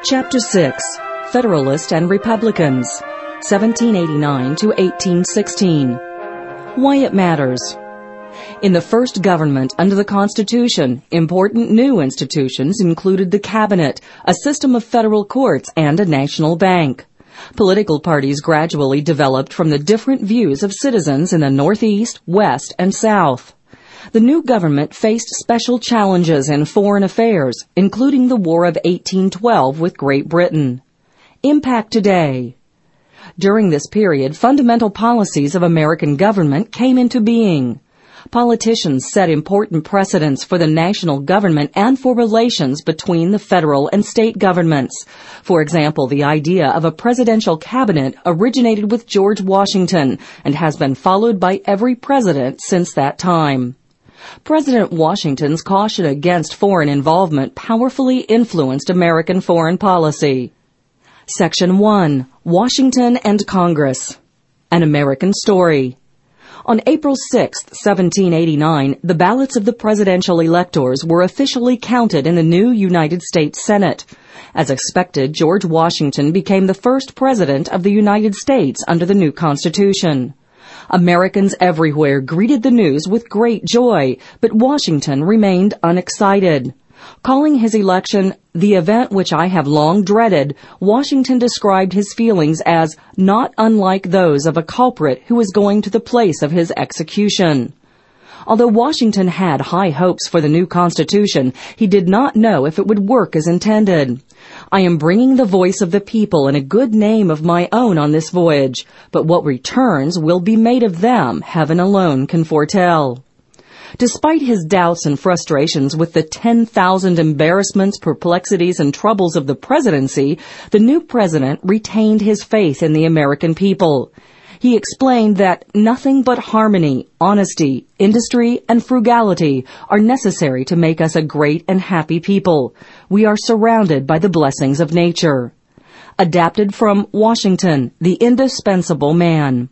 Chapter 6, Federalist and Republicans, 1789 to 1816. Why it matters. In the first government under the Constitution, important new institutions included the Cabinet, a system of federal courts, and a national bank. Political parties gradually developed from the different views of citizens in the Northeast, West, and South. The new government faced special challenges in foreign affairs, including the War of 1812 with Great Britain. Impact today. During this period, fundamental policies of American government came into being. Politicians set important precedents for the national government and for relations between the federal and state governments. For example, the idea of a presidential cabinet originated with George Washington and has been followed by every president since that time. President Washington's caution against foreign involvement powerfully influenced American foreign policy. Section 1. Washington and Congress. An American Story. On April 6, 1789, the ballots of the presidential electors were officially counted in the new United States Senate. As expected, George Washington became the first president of the United States under the new Constitution. Americans everywhere greeted the news with great joy, but Washington remained unexcited. Calling his election the event which I have long dreaded, Washington described his feelings as not unlike those of a culprit who is going to the place of his execution. Although Washington had high hopes for the new Constitution, he did not know if it would work as intended. I am bringing the voice of the people and a good name of my own on this voyage, but what returns will be made of them, heaven alone can foretell. Despite his doubts and frustrations with the 10,000 embarrassments, perplexities, and troubles of the presidency, the new president retained his faith in the American people. He explained that nothing but harmony, honesty, industry, and frugality are necessary to make us a great and happy people. We are surrounded by the blessings of nature. Adapted from Washington, the Indispensable Man.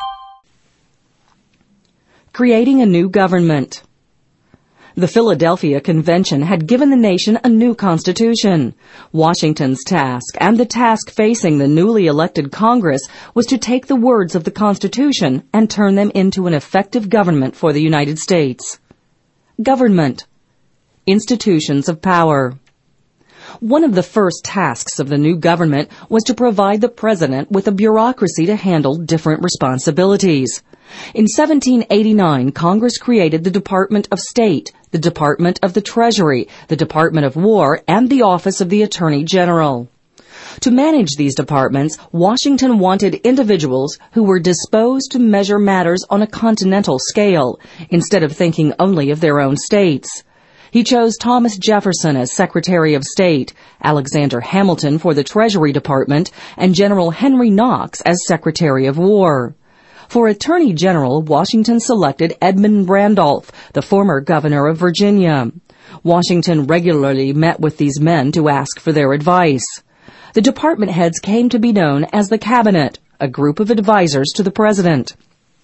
Creating a new government. The Philadelphia Convention had given the nation a new constitution. Washington's task, and the task facing the newly elected Congress, was to take the words of the Constitution and turn them into an effective government for the United States. Government. Institutions of power. One of the first tasks of the new government was to provide the president with a bureaucracy to handle different responsibilities. In 1789, Congress created the Department of State, the Department of the Treasury, the Department of War, and the Office of the Attorney General. To manage these departments, Washington wanted individuals who were disposed to measure matters on a continental scale, instead of thinking only of their own states. He chose Thomas Jefferson as Secretary of State, Alexander Hamilton for the Treasury Department, and General Henry Knox as Secretary of War. For Attorney General, Washington selected Edmund Randolph, the former governor of Virginia. Washington regularly met with these men to ask for their advice. The department heads came to be known as the Cabinet, a group of advisors to the president.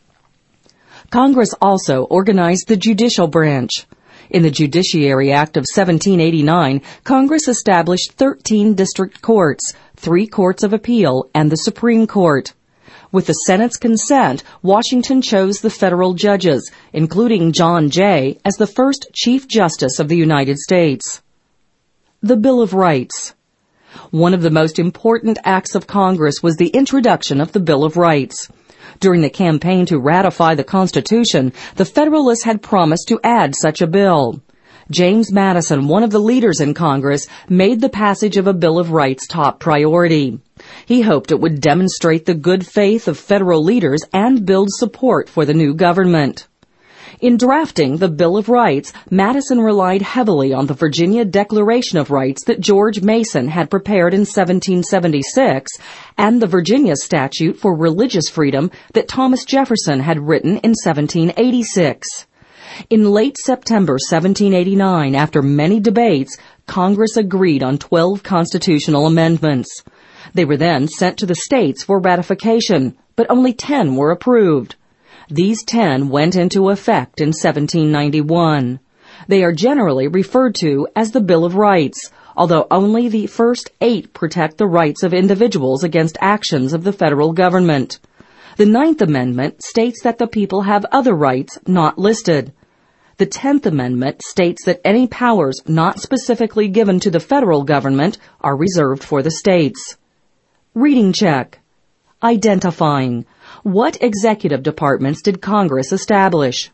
Congress also organized the judicial branch. In the Judiciary Act of 1789, Congress established 13 district courts, 3 courts of appeal, and the Supreme Court. With the Senate's consent, Washington chose the federal judges, including John Jay, as the first Chief Justice of the United States. The Bill of Rights. One of the most important acts of Congress was the introduction of the Bill of Rights. During the campaign to ratify the Constitution, the Federalists had promised to add such a bill. James Madison, one of the leaders in Congress, made the passage of a Bill of Rights top priority. He hoped it would demonstrate the good faith of federal leaders and build support for the new government. In drafting the Bill of Rights, Madison relied heavily on the Virginia Declaration of Rights that George Mason had prepared in 1776 and the Virginia Statute for Religious Freedom that Thomas Jefferson had written in 1786. In late September 1789, after many debates, Congress agreed on 12 constitutional amendments. They were then sent to the states for ratification, but only 10 were approved. These 10 went into effect in 1791. They are generally referred to as the Bill of Rights, although only the first 8 protect the rights of individuals against actions of the federal government. The 9th Amendment states that the people have other rights not listed. The 10th Amendment states that any powers not specifically given to the federal government are reserved for the states. Reading check. Identifying. What executive departments did Congress establish?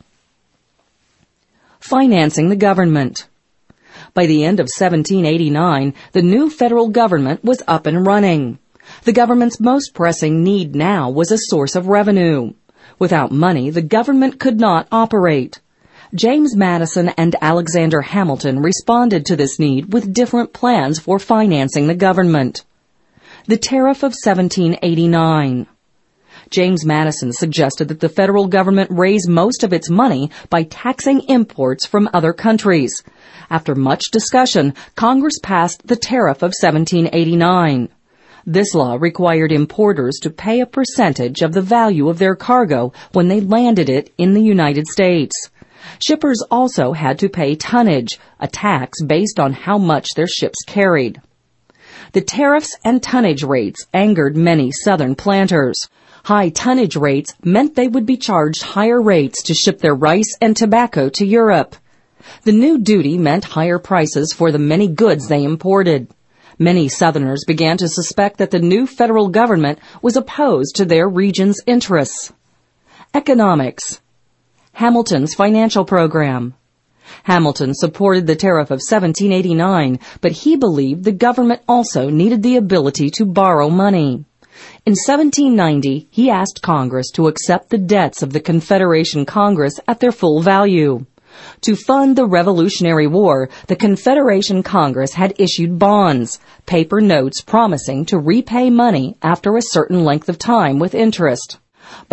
Financing the government. By the end of 1789, the new federal government was up and running. The government's most pressing need now was a source of revenue. Without money, the government could not operate. James Madison and Alexander Hamilton responded to this need with different plans for financing the government. The Tariff of 1789. James Madison suggested that the federal government raise most of its money by taxing imports from other countries. After much discussion, Congress passed the Tariff of 1789. This law required importers to pay a percentage of the value of their cargo when they landed it in the United States. Shippers also had to pay tonnage, a tax based on how much their ships carried. The tariffs and tonnage rates angered many Southern planters. High tonnage rates meant they would be charged higher rates to ship their rice and tobacco to Europe. The new duty meant higher prices for the many goods they imported. Many Southerners began to suspect that the new federal government was opposed to their region's interests. Economics. Hamilton's financial program. Hamilton supported the Tariff of 1789, but he believed the government also needed the ability to borrow money. In 1790, he asked Congress to accept the debts of the Confederation Congress at their full value. To fund the Revolutionary War, the Confederation Congress had issued bonds, paper notes promising to repay money after a certain length of time with interest. By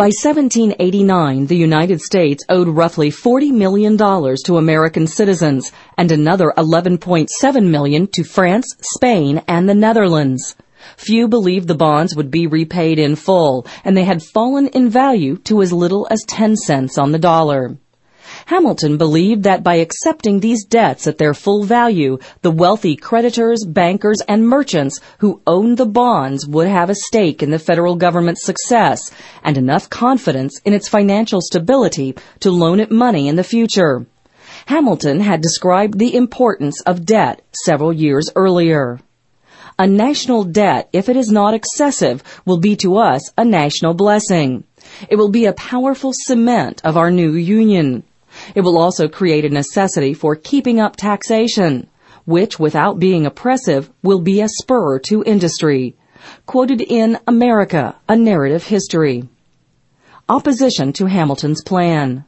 1789, the United States owed roughly $40 million to American citizens and another $11.7 million to France, Spain, and the Netherlands. Few believed the bonds would be repaid in full, and they had fallen in value to as little as 10 cents on the dollar. Hamilton believed that by accepting these debts at their full value, the wealthy creditors, bankers, and merchants who owned the bonds would have a stake in the federal government's success and enough confidence in its financial stability to loan it money in the future. Hamilton had described the importance of debt several years earlier. A national debt, if it is not excessive, will be to us a national blessing. It will be a powerful cement of our new union. It will also create a necessity for keeping up taxation, which, without being oppressive, will be a spur to industry. Quoted in America, A Narrative History. Opposition to Hamilton's plan.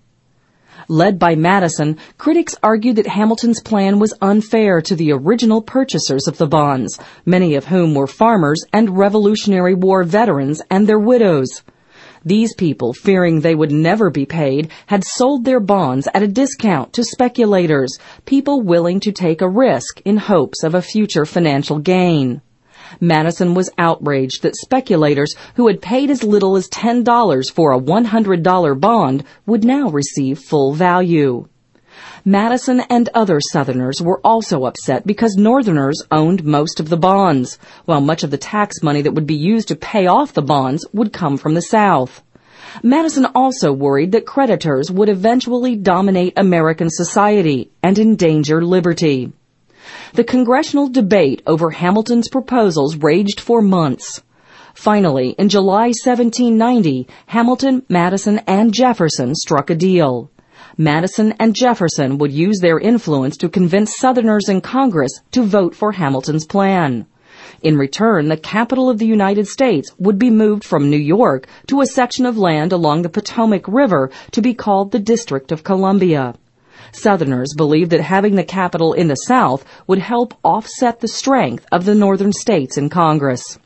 Led by Madison, critics argued that Hamilton's plan was unfair to the original purchasers of the bonds, many of whom were farmers and Revolutionary War veterans and their widows. These people, fearing they would never be paid, had sold their bonds at a discount to speculators, people willing to take a risk in hopes of a future financial gain. Madison was outraged that speculators who had paid as little as $10 for a $100 bond would now receive full value. Madison and other Southerners were also upset because Northerners owned most of the bonds, while much of the tax money that would be used to pay off the bonds would come from the South. Madison also worried that creditors would eventually dominate American society and endanger liberty. The congressional debate over Hamilton's proposals raged for months. Finally, in July 1790, Hamilton, Madison, and Jefferson struck a deal. Madison and Jefferson would use their influence to convince Southerners in Congress to vote for Hamilton's plan. In return, the capital of the United States would be moved from New York to a section of land along the Potomac River to be called the District of Columbia. Southerners believed that having the capital in the South would help offset the strength of the northern states in Congress.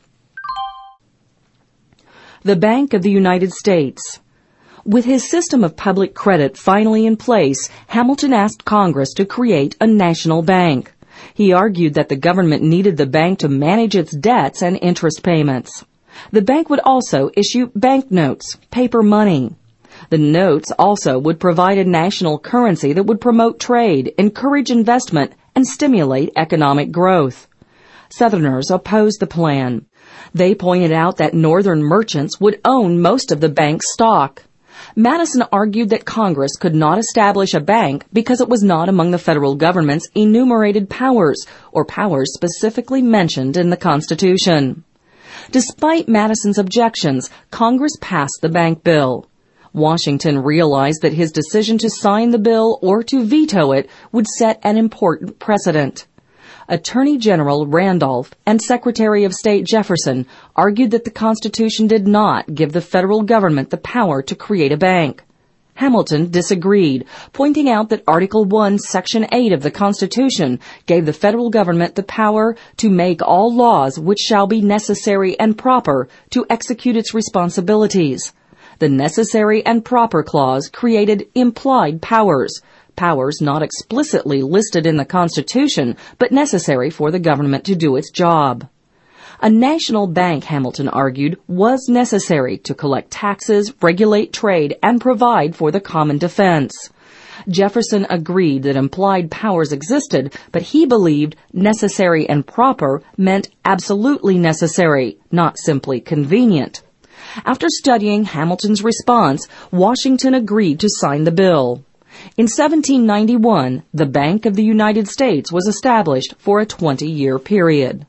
The Bank of the United States. With his system of public credit finally in place, Hamilton asked Congress to create a national bank. He argued that the government needed the bank to manage its debts and interest payments. The bank would also issue banknotes, paper money. The notes also would provide a national currency that would promote trade, encourage investment, and stimulate economic growth. Southerners opposed the plan. They pointed out that Northern merchants would own most of the bank's stock. Madison argued that Congress could not establish a bank because it was not among the federal government's enumerated powers, or powers specifically mentioned in the Constitution. Despite Madison's objections, Congress passed the bank bill. Washington realized that his decision to sign the bill or to veto it would set an important precedent. Attorney General Randolph and Secretary of State Jefferson argued that the Constitution did not give the federal government the power to create a bank. Hamilton disagreed, pointing out that Article 1, Section 8 of the Constitution gave the federal government the power to make all laws which shall be necessary and proper to execute its responsibilities. The necessary and proper clause created implied powers not explicitly listed in the Constitution, but necessary for the government to do its job. A national bank, Hamilton argued, was necessary to collect taxes, regulate trade, and provide for the common defense. Jefferson agreed that implied powers existed, but he believed necessary and proper meant absolutely necessary, not simply convenient. After studying Hamilton's response, Washington agreed to sign the bill. In 1791, the Bank of the United States was established for a 20-year period.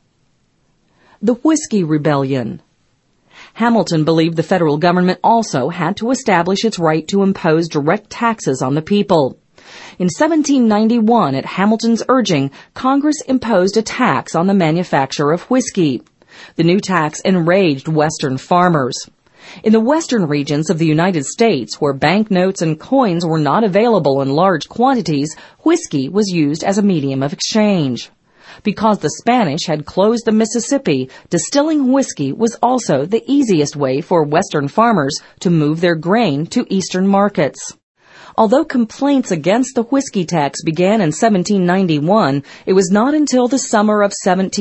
The Whiskey Rebellion. Hamilton believed the federal government also had to establish its right to impose direct taxes on the people. In 1791, at Hamilton's urging, Congress imposed a tax on the manufacture of whiskey. The new tax enraged Western farmers. In the western regions of the United States, where banknotes and coins were not available in large quantities, whiskey was used as a medium of exchange. Because the Spanish had closed the Mississippi, distilling whiskey was also the easiest way for Western farmers to move their grain to eastern markets. Although complaints against the whiskey tax began in 1791, it was not until the summer of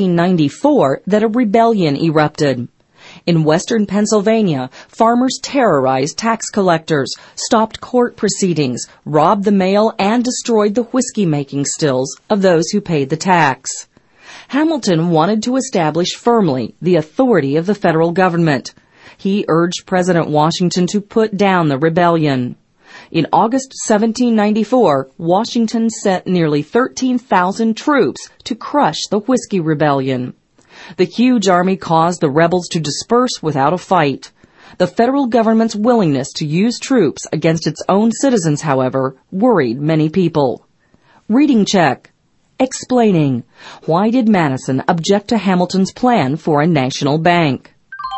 1794 that a rebellion erupted. In western Pennsylvania, farmers terrorized tax collectors, stopped court proceedings, robbed the mail, and destroyed the whiskey-making stills of those who paid the tax. Hamilton wanted to establish firmly the authority of the federal government. He urged President Washington to put down the rebellion. In August 1794, Washington sent nearly 13,000 troops to crush the Whiskey Rebellion. The huge army caused the rebels to disperse without a fight. The federal government's willingness to use troops against its own citizens, however, worried many people. Reading check. Explaining. Why did Madison object to Hamilton's plan for a national bank?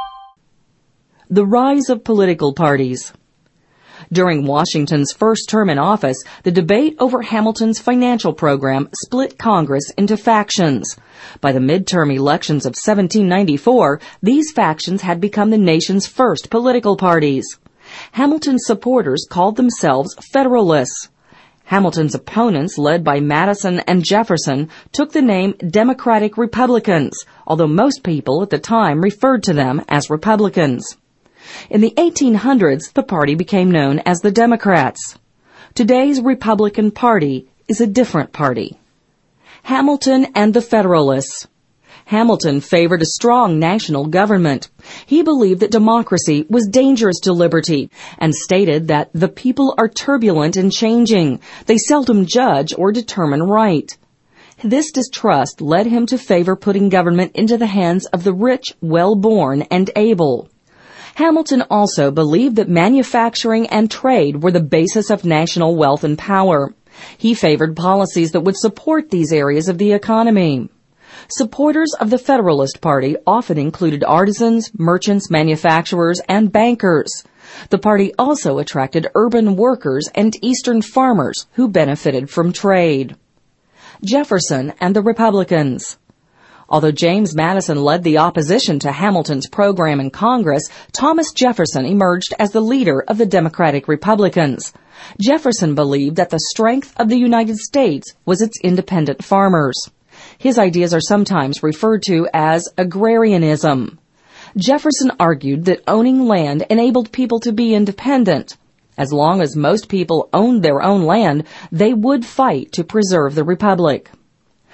The rise of political parties. During Washington's first term in office, the debate over Hamilton's financial program split Congress into factions. By the midterm elections of 1794, these factions had become the nation's first political parties. Hamilton's supporters called themselves Federalists. Hamilton's opponents, led by Madison and Jefferson, took the name Democratic Republicans, although most people at the time referred to them as Republicans. In the 1800s, the party became known as the Democrats. Today's Republican Party is a different party. Hamilton and the Federalists. Hamilton favored a strong national government. He believed that democracy was dangerous to liberty and stated that the people are turbulent and changing. They seldom judge or determine right. This distrust led him to favor putting government into the hands of the rich, well-born, and able. Hamilton also believed that manufacturing and trade were the basis of national wealth and power. He favored policies that would support these areas of the economy. Supporters of the Federalist Party often included artisans, merchants, manufacturers, and bankers. The party also attracted urban workers and Eastern farmers who benefited from trade. Jefferson and the Republicans. Although James Madison led the opposition to Hamilton's program in Congress, Thomas Jefferson emerged as the leader of the Democratic Republicans. Jefferson believed that the strength of the United States was its independent farmers. His ideas are sometimes referred to as agrarianism. Jefferson argued that owning land enabled people to be independent. As long as most people owned their own land, they would fight to preserve the republic.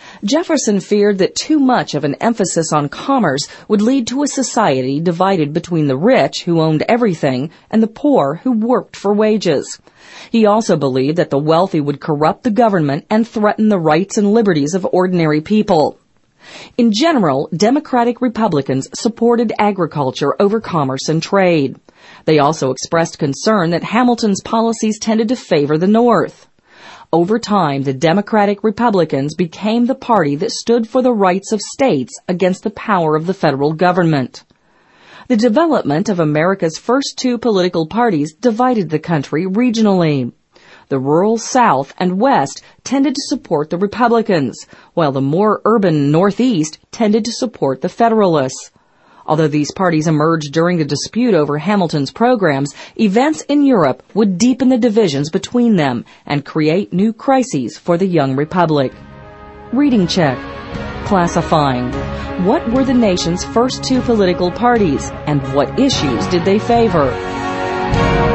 Jefferson feared that too much of an emphasis on commerce would lead to a society divided between the rich, who owned everything, and the poor, who worked for wages. He also believed that the wealthy would corrupt the government and threaten the rights and liberties of ordinary people. In general, Democratic Republicans supported agriculture over commerce and trade. They also expressed concern that Hamilton's policies tended to favor the North. Over time, the Democratic Republicans became the party that stood for the rights of states against the power of the federal government. The development of America's first two political parties divided the country regionally. The rural South and West tended to support the Republicans, while the more urban Northeast tended to support the Federalists. Although these parties emerged during the dispute over Hamilton's programs, events in Europe would deepen the divisions between them and create new crises for the young republic. Reading check. Classifying. What were the nation's first two political parties, and what issues did they favor?